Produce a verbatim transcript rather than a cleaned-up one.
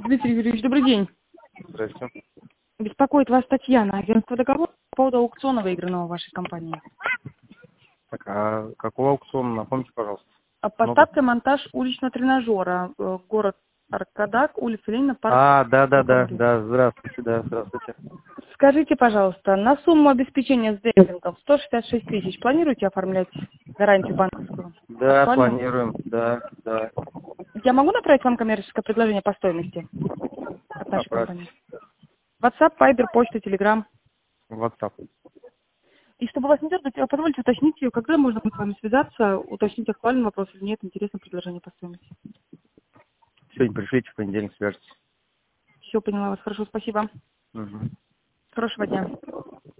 Дмитрий Юрьевич, добрый день. Здравствуйте. Беспокоит вас Татьяна, агентство договора по поводу аукциона, выигранного в вашей компании. Так, а какого аукциона? Напомните, пожалуйста. А Поставка, монтаж уличного тренажера. э, Город Аркадак, улица Ленина, парк. А, да, да, да, Лукоморье. да, здравствуйте, да, здравствуйте. Скажите, пожалуйста, на сумму обеспечения с демпингом сто шестьдесят шесть тысяч планируете оформлять гарантию банковскую? Да, Актуально? планируем, да, да. Я могу направить вам коммерческое предложение по стоимости от нашей Направьте. компании? WhatsApp, Viber, почта, Telegram. В WhatsApp. И чтобы вас не дергать, э, позвольте уточнить, когда можно будет с вами связаться, уточнить актуальный вопрос или нет, интересное предложение по стоимости. Сегодня пришлите, в понедельник свяжетесь. Все, поняла вас. Хорошо, спасибо. Угу. Хорошего дня.